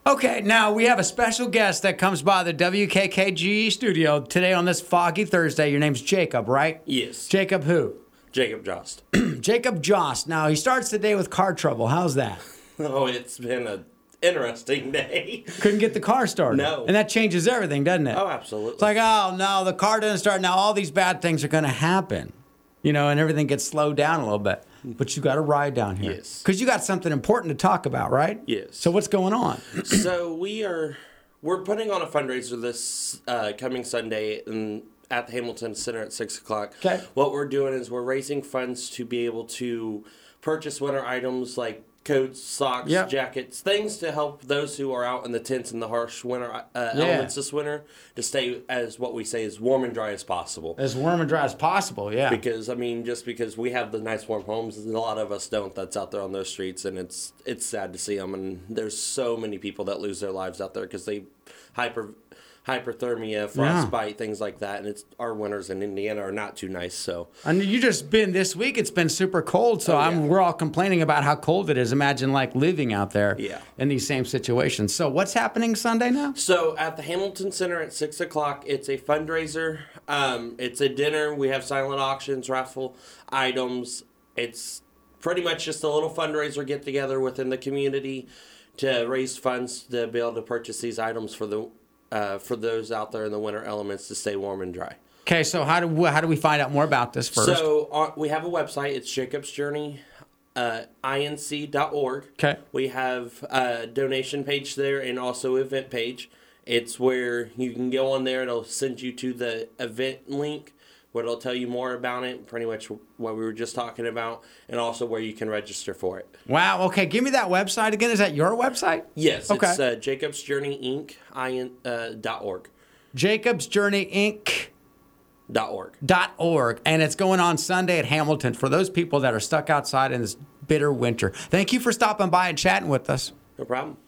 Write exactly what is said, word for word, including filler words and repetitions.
Okay, now we have a special guest that comes by the W K K G studio today on this foggy Thursday. Your name's Jacob, right? Yes. Jacob who? Jacob Jost. Jacob Jost. Now, he starts the day with car trouble. How's that? Oh, it's been an interesting day. Couldn't get the car started. No. And that changes everything, doesn't it? Oh, absolutely. It's like, oh, no, the car doesn't start. Now all these bad things are going to happen, you know, and everything gets slowed down a little bit. But you got to ride down here. Yes. Because you got something important to talk about, right? Yes. So what's going on? So we are, we're putting on a fundraiser this uh, coming Sunday in, at the Hamilton Center at six o'clock. Okay. What we're doing is we're raising funds to be able to purchase winter items like coats, socks, Yep. jackets, things to help those who are out in the tents in the harsh winter uh, Yeah. elements this winter to stay as what we say as warm and dry as possible. As warm and dry as possible, yeah. Because I mean, just because we have the nice warm homes, a lot of us don't. That's out there on those streets, and it's it's sad to see them. And there's so many people that lose their lives out there because they hyper hyperthermia, frostbite, things like that. And it's our winters in Indiana are not too nice. So And you just been this week. It's been super cold, so Oh, yeah. I'm we're all complaining about how cold it is. Imagine like living out there, Yeah. in these same situations. So what's happening Sunday now? So at the Hamilton Center at six o'clock, it's a fundraiser. Um, it's a dinner. We have silent auctions, raffle items. It's pretty much just a little fundraiser get together within the community to raise funds to be able to purchase these items for the uh, for those out there in the winter elements to stay warm and dry. Okay, so how do how do we find out more about this first? So uh, we have a website. It's Jacob's Journey. Uh, inc dot org. Okay. We have a donation page there and also event page. It's where you can go on there. It'll send you to the event link where it'll tell you more about it, pretty much what we were just talking about, and also where you can register for it. Wow. Okay, give me that website again. Is that your website? Yes, Okay. it's uh, Jacob's Journey Inc. Uh, dot org. Jacob's Journey Inc. Dot org. Dot org, and it's going on Sunday at Hamilton for those people that are stuck outside in this bitter winter. Thank you for stopping by and chatting with us. No problem.